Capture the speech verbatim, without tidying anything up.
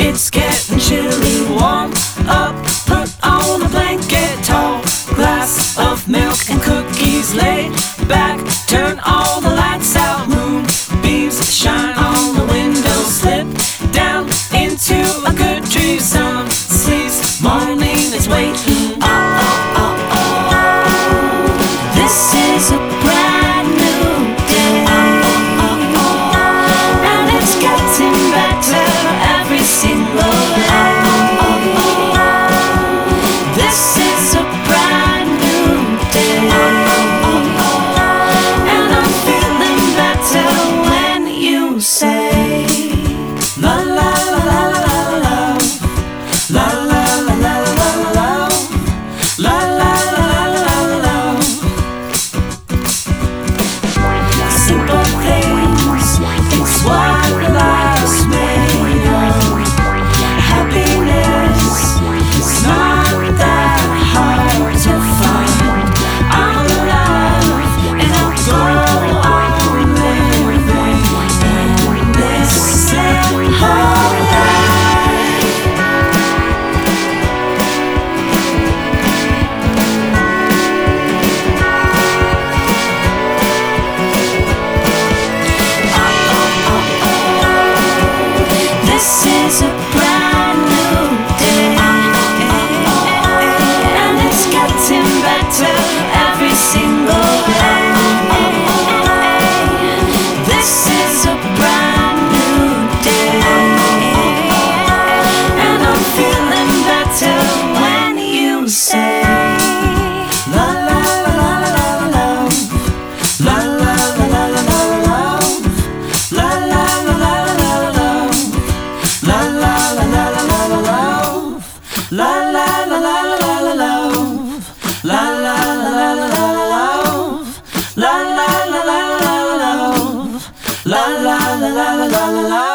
It's getting chilly, warm up, put on a blanket, tall glass of milk and cookies, lay back, turn all the lights out, moonbeams shine on the window, slip down into a good dream, some sleeps, morning is waiting. Oh, oh, oh, oh, this is a brand new day, oh, oh, oh, and it's getting better every single day. Oh, oh, oh, this is a brand new day, oh, oh, oh, and I'm feeling better when you say la la la la la la la la la la la la la la la. Simple things, it's what life's made of. Happiness, it's not that hard to find. I'm alive and I'll go on living in this simple life. This is a brand new day, and it's getting better every single day. This is a brand new day, and I'm feeling better when you say la la la la la la la la la la la la la la la la. La la la la la la la love. La la la la la la la love. La la la la la la la love. La la la la la la love. La la la la la la la love.